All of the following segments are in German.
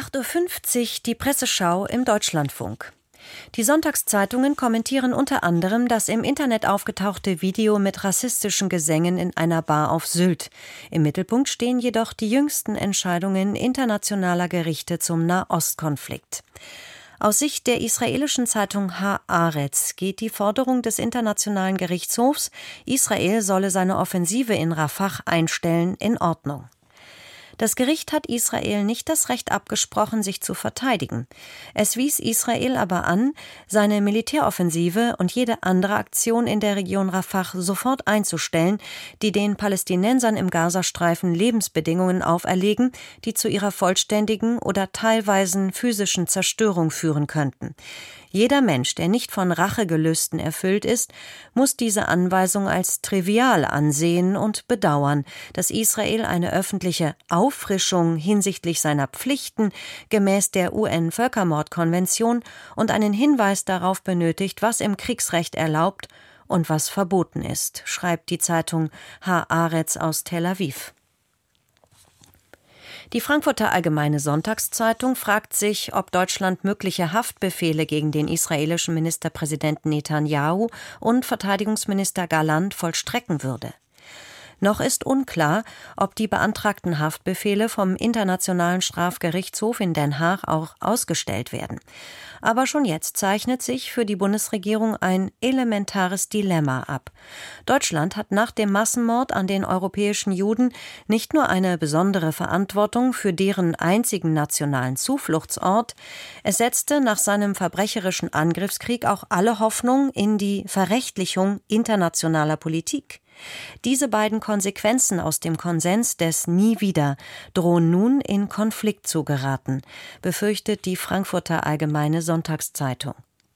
8:50 Uhr die Presseschau im Deutschlandfunk. Die Sonntagszeitungen kommentieren unter anderem das im Internet aufgetauchte Video mit rassistischen Gesängen in einer Bar auf Sylt. Im Mittelpunkt stehen jedoch die jüngsten Entscheidungen internationaler Gerichte zum Nahostkonflikt. Aus Sicht der israelischen Zeitung Haaretz geht die Forderung des Internationalen Gerichtshofs, Israel solle seine Offensive in Rafah einstellen, in Ordnung. Das Gericht hat Israel nicht das Recht abgesprochen, sich zu verteidigen. Es wies Israel aber an, seine Militäroffensive und jede andere Aktion in der Region Rafah sofort einzustellen, die den Palästinensern im Gazastreifen Lebensbedingungen auferlegen, die zu ihrer vollständigen oder teilweisen physischen Zerstörung führen könnten. Jeder Mensch, der nicht von Rachegelüsten erfüllt ist, muss diese Anweisung als trivial ansehen und bedauern, dass Israel eine öffentliche Auffrischung hinsichtlich seiner Pflichten gemäß der UN-Völkermordkonvention und einen Hinweis darauf benötigt, was im Kriegsrecht erlaubt und was verboten ist, schreibt die Zeitung Haaretz aus Tel Aviv. Die Frankfurter Allgemeine Sonntagszeitung fragt sich, ob Deutschland mögliche Haftbefehle gegen den israelischen Ministerpräsidenten Netanyahu und Verteidigungsminister Galland vollstrecken würde. Noch ist unklar, ob die beantragten Haftbefehle vom Internationalen Strafgerichtshof in Den Haag auch ausgestellt werden. Aber schon jetzt zeichnet sich für die Bundesregierung ein elementares Dilemma ab. Deutschland hat nach dem Massenmord an den europäischen Juden nicht nur eine besondere Verantwortung für deren einzigen nationalen Zufluchtsort, es setzte nach seinem verbrecherischen Angriffskrieg auch alle Hoffnung in die Verrechtlichung internationaler Politik. Diese beiden Konsequenzen aus dem Konsens des Nie wieder drohen nun in Konflikt zu geraten, befürchtet die Frankfurter Allgemeine Sonntagszeitung.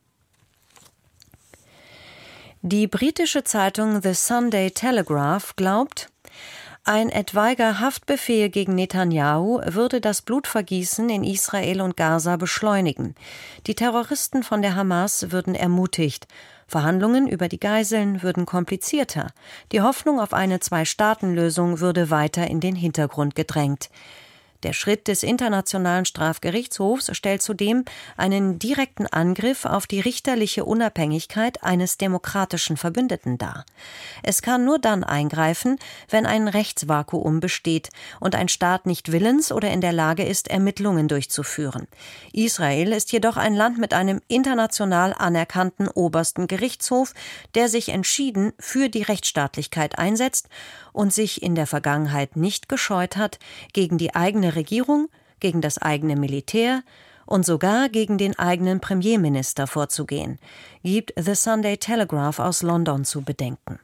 Die britische Zeitung The Sunday Telegraph glaubt, ein etwaiger Haftbefehl gegen Netanyahu würde das Blutvergießen in Israel und Gaza beschleunigen. Die Terroristen von der Hamas würden ermutigt. Verhandlungen über die Geiseln würden komplizierter. Die Hoffnung auf eine Zwei-Staaten-Lösung würde weiter in den Hintergrund gedrängt. Der Schritt des Internationalen Strafgerichtshofs stellt zudem einen direkten Angriff auf die richterliche Unabhängigkeit eines demokratischen Verbündeten dar. Es kann nur dann eingreifen, wenn ein Rechtsvakuum besteht und ein Staat nicht willens oder in der Lage ist, Ermittlungen durchzuführen. Israel ist jedoch ein Land mit einem international anerkannten obersten Gerichtshof, der sich entschieden für die Rechtsstaatlichkeit einsetzt und sich in der Vergangenheit nicht gescheut hat, gegen die eigene Regierung, gegen das eigene Militär und sogar gegen den eigenen Premierminister vorzugehen, gibt The Sunday Telegraph aus London zu bedenken.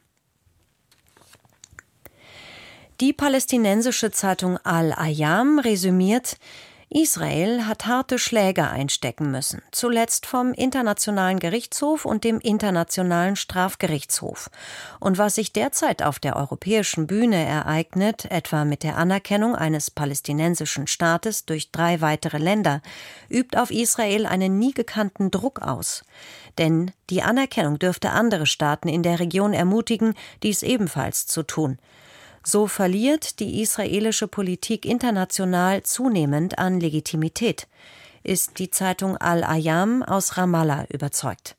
Die palästinensische Zeitung Al-Ayam resümiert: Israel hat harte Schläge einstecken müssen, zuletzt vom Internationalen Gerichtshof und dem Internationalen Strafgerichtshof. Und was sich derzeit auf der europäischen Bühne ereignet, etwa mit der Anerkennung eines palästinensischen Staates durch 3 weitere Länder, übt auf Israel einen nie gekannten Druck aus. Denn die Anerkennung dürfte andere Staaten in der Region ermutigen, dies ebenfalls zu tun. So verliert die israelische Politik international zunehmend an Legitimität, ist die Zeitung Al-Ayam aus Ramallah überzeugt.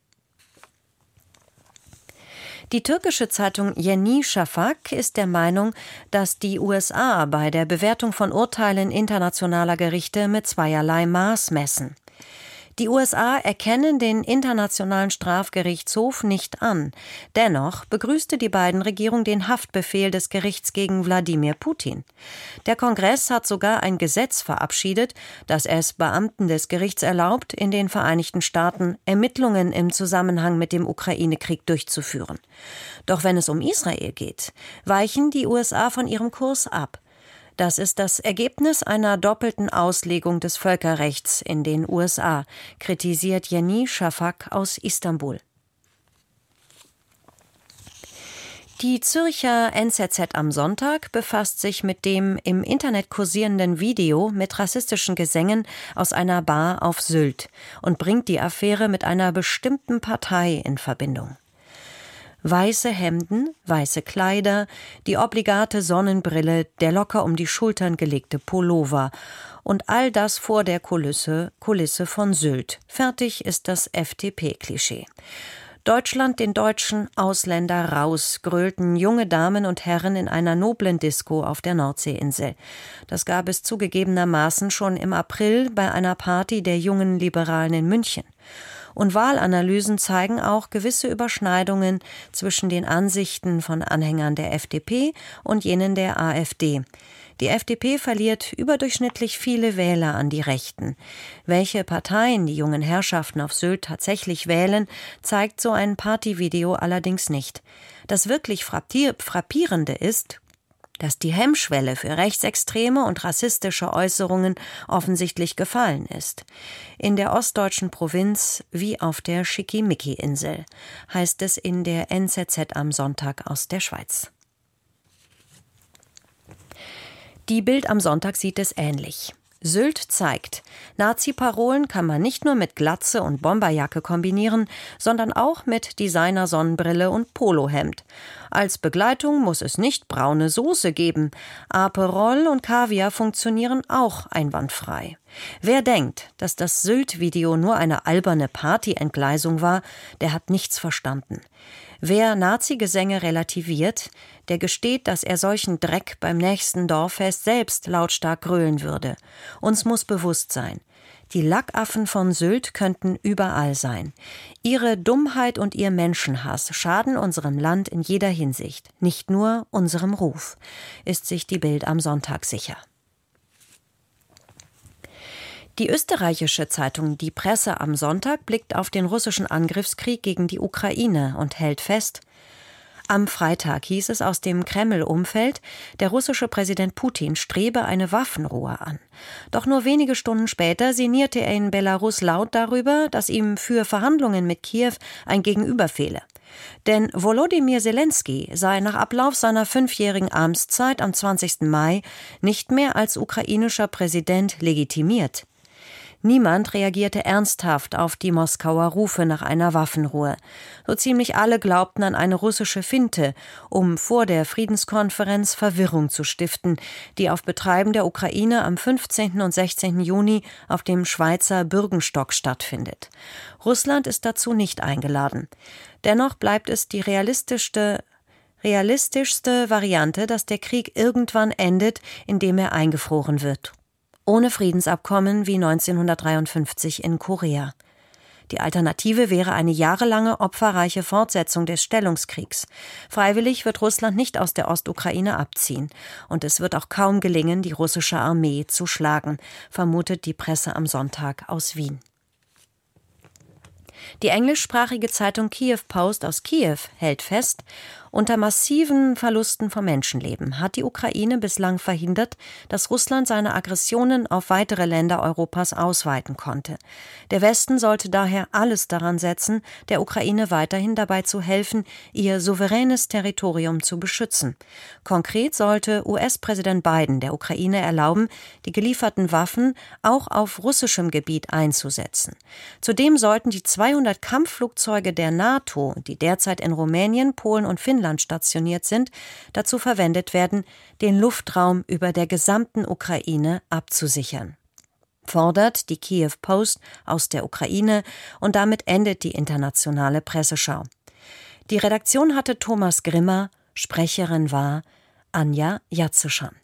Die türkische Zeitung Yeni Şafak ist der Meinung, dass die USA bei der Bewertung von Urteilen internationaler Gerichte mit zweierlei Maß messen. Die USA erkennen den Internationalen Strafgerichtshof nicht an. Dennoch begrüßte die Biden-Regierung den Haftbefehl des Gerichts gegen Wladimir Putin. Der Kongress hat sogar ein Gesetz verabschiedet, das es Beamten des Gerichts erlaubt, in den Vereinigten Staaten Ermittlungen im Zusammenhang mit dem Ukraine-Krieg durchzuführen. Doch wenn es um Israel geht, weichen die USA von ihrem Kurs ab. Das ist das Ergebnis einer doppelten Auslegung des Völkerrechts in den USA, kritisiert Yeni Şafak aus Istanbul. Die Zürcher NZZ am Sonntag befasst sich mit dem im Internet kursierenden Video mit rassistischen Gesängen aus einer Bar auf Sylt und bringt die Affäre mit einer bestimmten Partei in Verbindung. Weiße Hemden, weiße Kleider, die obligate Sonnenbrille, der locker um die Schultern gelegte Pullover Und all das vor der Kulisse von Sylt. Fertig ist das FDP-Klischee. Deutschland den Deutschen, Ausländer raus, grölten junge Damen und Herren in einer noblen Disco auf der Nordseeinsel. Das gab es zugegebenermaßen schon im April bei einer Party der jungen Liberalen in München. Und Wahlanalysen zeigen auch gewisse Überschneidungen zwischen den Ansichten von Anhängern der FDP und jenen der AfD. Die FDP verliert überdurchschnittlich viele Wähler an die Rechten. Welche Parteien die jungen Herrschaften auf Sylt tatsächlich wählen, zeigt so ein Partyvideo allerdings nicht. Das wirklich Frappierende ist, dass die Hemmschwelle für rechtsextreme und rassistische Äußerungen offensichtlich gefallen ist. In der ostdeutschen Provinz wie auf der Schickimicki-Insel, heißt es in der NZZ am Sonntag aus der Schweiz. Die Bild am Sonntag sieht es ähnlich. Sylt zeigt, Nazi-Parolen kann man nicht nur mit Glatze und Bomberjacke kombinieren, sondern auch mit Designer-Sonnenbrille und Polohemd. Als Begleitung muss es nicht braune Soße geben. Aperol und Kaviar funktionieren auch einwandfrei. Wer denkt, dass das Sylt-Video nur eine alberne Partyentgleisung war, der hat nichts verstanden. Wer Nazi-Gesänge relativiert, der gesteht, dass er solchen Dreck beim nächsten Dorffest selbst lautstark grölen würde. Uns muss bewusst sein, die Lackaffen von Sylt könnten überall sein. Ihre Dummheit und ihr Menschenhass schaden unserem Land in jeder Hinsicht, nicht nur unserem Ruf, ist sich die Bild am Sonntag sicher. Die österreichische Zeitung Die Presse am Sonntag blickt auf den russischen Angriffskrieg gegen die Ukraine und hält fest: Am Freitag hieß es aus dem Kreml-Umfeld, der russische Präsident Putin strebe eine Waffenruhe an. Doch nur wenige Stunden später sinnierte er in Belarus laut darüber, dass ihm für Verhandlungen mit Kiew ein Gegenüber fehle. Denn Volodymyr Zelensky sei nach Ablauf seiner 5-jährigen Amtszeit am 20. Mai nicht mehr als ukrainischer Präsident legitimiert. Niemand reagierte ernsthaft auf die Moskauer Rufe nach einer Waffenruhe. So ziemlich alle glaubten an eine russische Finte, um vor der Friedenskonferenz Verwirrung zu stiften, die auf Betreiben der Ukraine am 15. und 16. Juni auf dem Schweizer Bürgenstock stattfindet. Russland ist dazu nicht eingeladen. Dennoch bleibt es die realistischste Variante, dass der Krieg irgendwann endet, indem er eingefroren wird. Ohne Friedensabkommen wie 1953 in Korea. Die Alternative wäre eine jahrelange opferreiche Fortsetzung des Stellungskriegs. Freiwillig wird Russland nicht aus der Ostukraine abziehen. Und es wird auch kaum gelingen, die russische Armee zu schlagen, vermutet die Presse am Sonntag aus Wien. Die englischsprachige Zeitung Kiev Post aus Kiew hält fest: Unter massiven Verlusten von Menschenleben hat die Ukraine bislang verhindert, dass Russland seine Aggressionen auf weitere Länder Europas ausweiten konnte. Der Westen sollte daher alles daran setzen, der Ukraine weiterhin dabei zu helfen, ihr souveränes Territorium zu beschützen. Konkret sollte US-Präsident Biden der Ukraine erlauben, die gelieferten Waffen auch auf russischem Gebiet einzusetzen. Zudem sollten die 200 Kampfflugzeuge der NATO, die derzeit in Rumänien, Polen und Finnland stationiert sind, dazu verwendet werden, den Luftraum über der gesamten Ukraine abzusichern. Fordert die Kiew Post aus der Ukraine, und damit endet die internationale Presseschau. Die Redaktion hatte Thomas Grimmer, Sprecherin war Anja Jatzeschan.